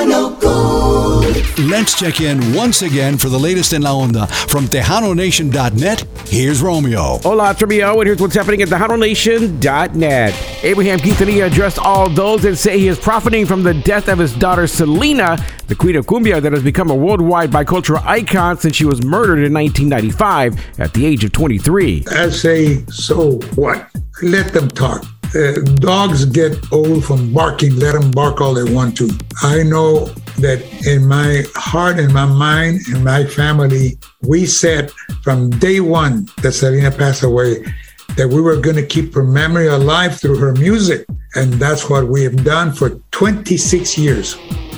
Tejano Gold. Let's check in once again for the latest in La Onda. From TejanoNation.net, here's Romeo. Hola, Trivio, and here's what's happening at TejanoNation.net. Abraham Quintanilla addressed all those that say he is profiting from the death of his daughter Selena, the queen of cumbia that has become a worldwide bicultural icon since she was murdered in 1995 at the age of 23. I say, so what? Let them talk. Dogs get old from barking. Let them bark all they want to. I know that in my heart, in my mind, in my family, we said from day one that Selena passed away that we were going to keep her memory alive through her music. And that's what we have done for 26 years.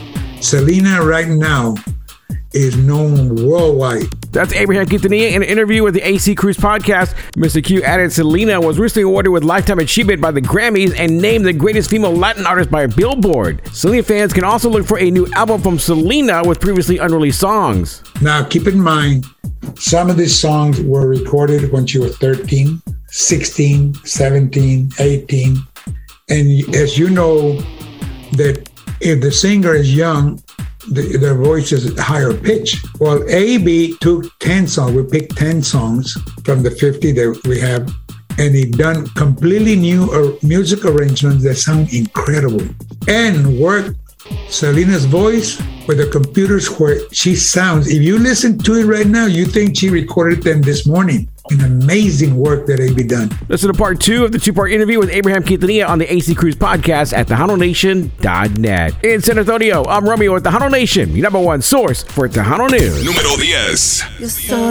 Selena right now is known worldwide. That's Abraham Quintanilla in an interview with the AC Cruz podcast. Mr. Q added Selena was recently awarded with Lifetime Achievement by the Grammys and named the greatest female Latin artist by Billboard. Selena fans can also look for a new album from Selena with previously unreleased songs. Now, keep in mind, some of these songs were recorded when she was 13, 16, 17, 18. And as you know, that if the singer is young, their voice is higher pitch. Well, AB took 10 songs. We picked 10 songs from the 50 that we have, and he done completely new music arrangements that sound incredible and worked Selena's voice with the computers where she sounds. If you listen to it right now, you think she recorded them this morning. An amazing work that AB done. Listen to part 2 of the 2-part interview with Abraham Quintanilla on the AC Cruz podcast at TejanoNation.net. In San Antonio, I'm Romeo at Tejano Nation, your number one source for Tejano News. Número 10. Yo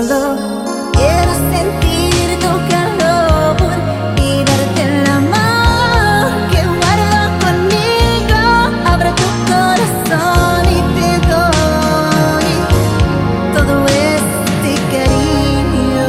solo quiero sentir tu calor y darte el amor que guardo conmigo. Abre tu corazón y te doy todo este cariño.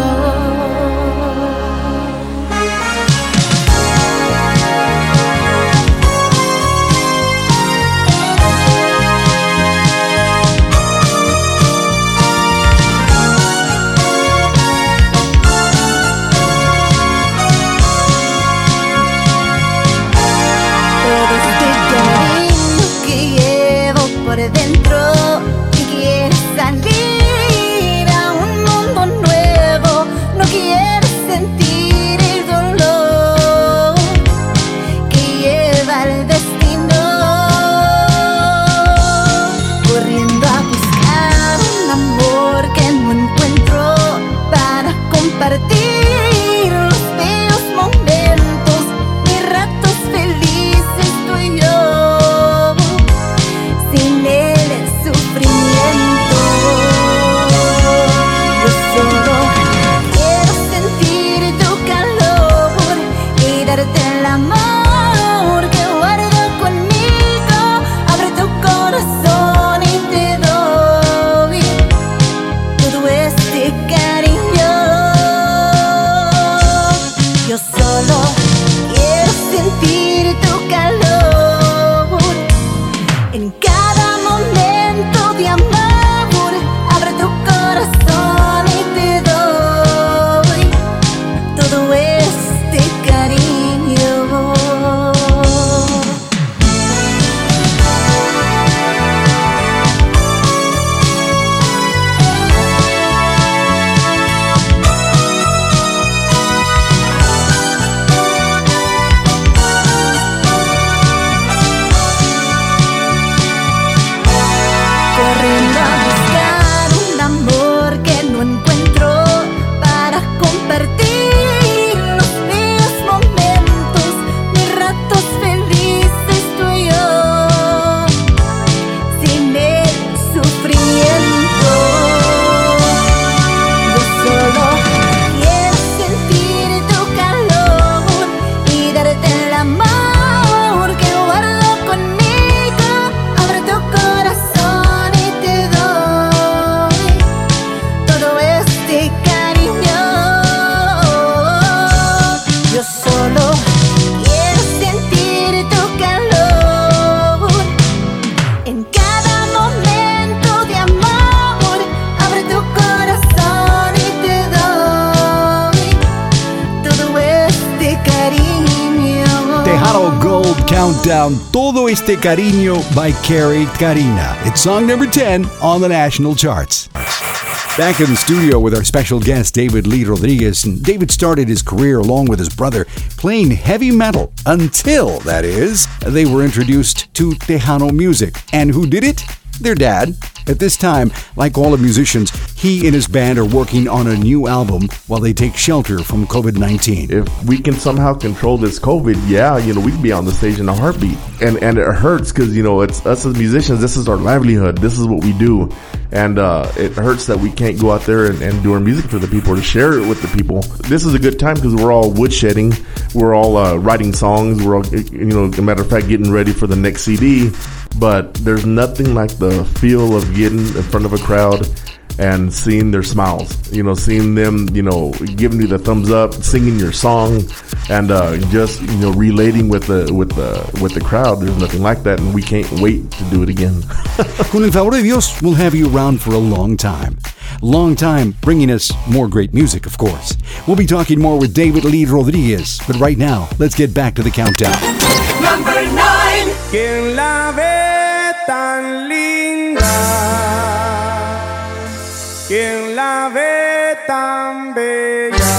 Por dentro y quieres salir a un mundo nuevo, no quieres sentir el dolor que lleva el destino, corriendo a buscar un amor que no encuentro para compartir los bellos momentos, mis ratos felices tú y yo. Sin él el sufrimiento. Yo solo quiero sentir tu calor y darte el amor que guardo conmigo. Abre tu corazón y te doy todo este cariño. Yo solo quiero sentir tu calor en cada momento de amor. Abre tu corazón y te doy todo este cariño. Countdown, Todo Este Cariño by Carrie Carina. It's song number 10 on the national charts. Back in the studio with our special guest, David Lee Rodriguez. And David started his career along with his brother playing heavy metal until, that is, they were introduced to Tejano music. And who did it? Their dad. At this time, like all the musicians, he and his band are working on a new album while they take shelter from COVID-19. If we can somehow control this COVID, we can be on the stage in a heartbeat. And it hurts because, it's us as musicians, this is our livelihood. This is what we do. And it hurts that we can't go out there and do our music for the people, or to share it with the people. This is a good time because we're all woodshedding. We're all writing songs. We're all, as a matter of fact, getting ready for the next CD. But there's nothing like the feel of getting in front of a crowd and seeing their smiles, seeing them, giving you the thumbs up, singing your song, and just relating with the crowd. There's nothing like that, and we can't wait to do it again. Con el favor de Dios, we'll have you around for a long time. Long time bringing us more great music, of course. We'll be talking more with David Lee Rodriguez, but right now, let's get back to the countdown. Number 9. ¿Quién la ve tan linda? ¿Quién la ve tan bella?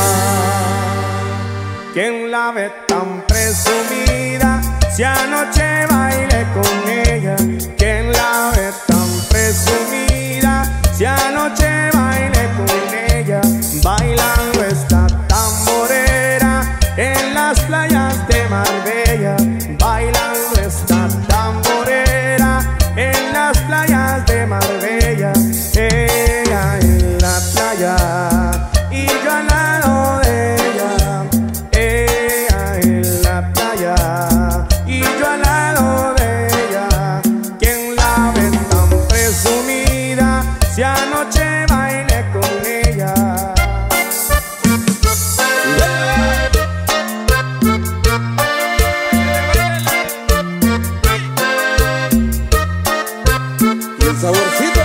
¿Quién la ve tan presumida? Si anoche bailé con ella. ¿Quién la ve tan presumida? Si anoche bailé con ella. Bailando esta tamborera en las playas de Marbella. Bailando esta tamborera en las playas de Marbella. Ella en la playa y yo al lado de ella. Ella en la playa y yo al lado de ella. ¿Quién la ve tan presumida? Si anoche bailé con ella. Y el saborcito.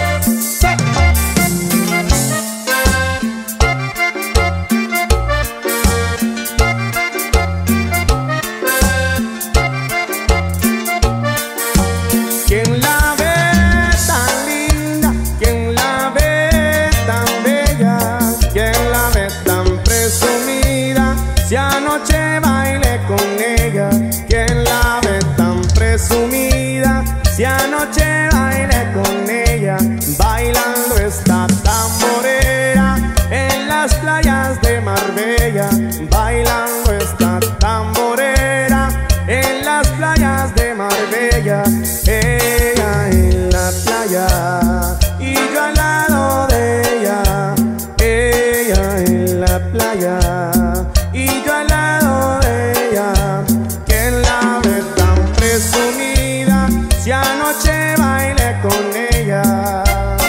¿Quién la ve tan linda? ¿Quién la ve tan bella? ¿Quién la ve tan presumida? Si anoche bailé con ella. ¿Quién la ve tan presumida? Si anoche bailé con ella. Bailando esta tamborera en las playas de Marbella. Bailando esta tamborera en las playas de Marbella. Ella en la playa y yo al lado de ella. Ella en la playa y yo al lado de ella. ¿Quién la ve tan presumida? Si anoche bailé con ella.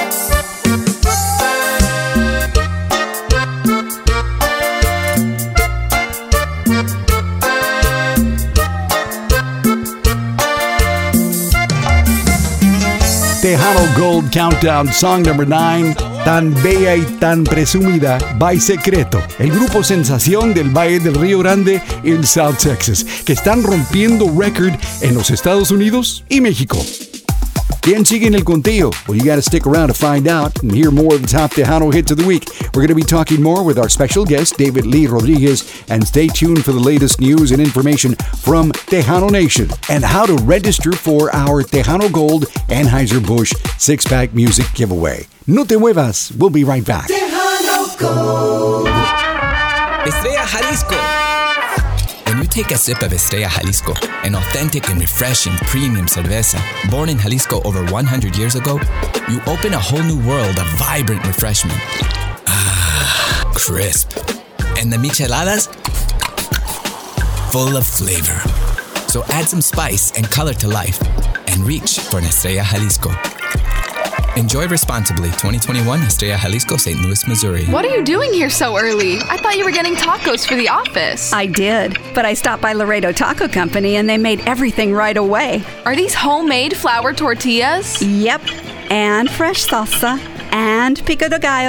Tejano Gold Countdown, song number 9, Tan Bella y Tan Presumida, by Secreto, el grupo sensación del Valle del Río Grande en South Texas, que están rompiendo récord en los Estados Unidos y México. ¿Quién sigue en el conteo? Well, you got to stick around to find out and hear more of the top Tejano hits of the week. We're going to be talking more with our special guest, David Lee Rodriguez, and stay tuned for the latest news and information from Tejano Nation and how to register for our Tejano Gold Anheuser-Busch 6-pack music giveaway. No te muevas. We'll be right back. Tejano Gold. Estrella Jalisco. When you take a sip of Estrella Jalisco, an authentic and refreshing premium cerveza, born in Jalisco over 100 years ago, you open a whole new world of vibrant refreshment. Ah, crisp. And the micheladas? Full of flavor. So add some spice and color to life and reach for an Estrella Jalisco. Enjoy responsibly. 2021 Estrella Jalisco, St. Louis, Missouri. What are you doing here so early? I thought you were getting tacos for the office. I did, but I stopped by Laredo Taco Company and they made everything right away. Are these homemade flour tortillas? Yep, and fresh salsa, and pico de gallo,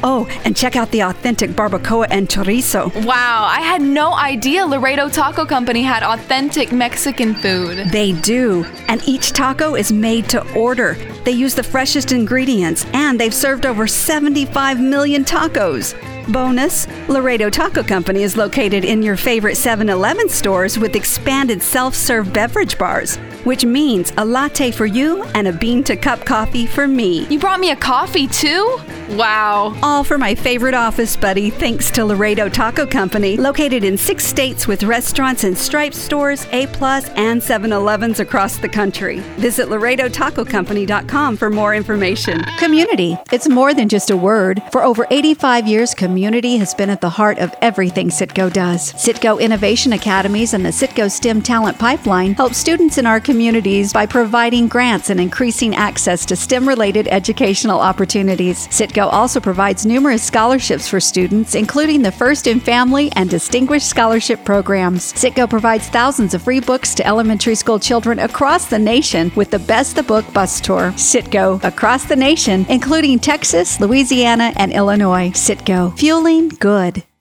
Oh, and check out the authentic barbacoa and chorizo. Wow, I had no idea Laredo Taco Company had authentic Mexican food. They do, and each taco is made to order. They use the freshest ingredients, and they've served over 75 million tacos. Bonus, Laredo Taco Company is located in your favorite 7-Eleven stores with expanded self-serve beverage bars, which means a latte for you and a bean-to-cup coffee for me. You brought me a coffee too? Wow. All for my favorite office buddy, thanks to Laredo Taco Company, located in 6 states with restaurants and Stripes stores, A+, and 7-Elevens across the country. Visit LaredoTacoCompany.com for more information. Community. It's more than just a word. For over 85 years, community has been at the heart of everything Citgo does. Citgo Innovation Academies and the Citgo STEM Talent Pipeline help students in our communities by providing grants and increasing access to STEM-related educational opportunities. Citgo also provides numerous scholarships for students, including the First in Family and Distinguished Scholarship programs. Citgo provides thousands of free books to elementary school children across the nation with the Best the Book bus tour. Citgo, across the nation, including Texas, Louisiana, and Illinois. Citgo, fueling good.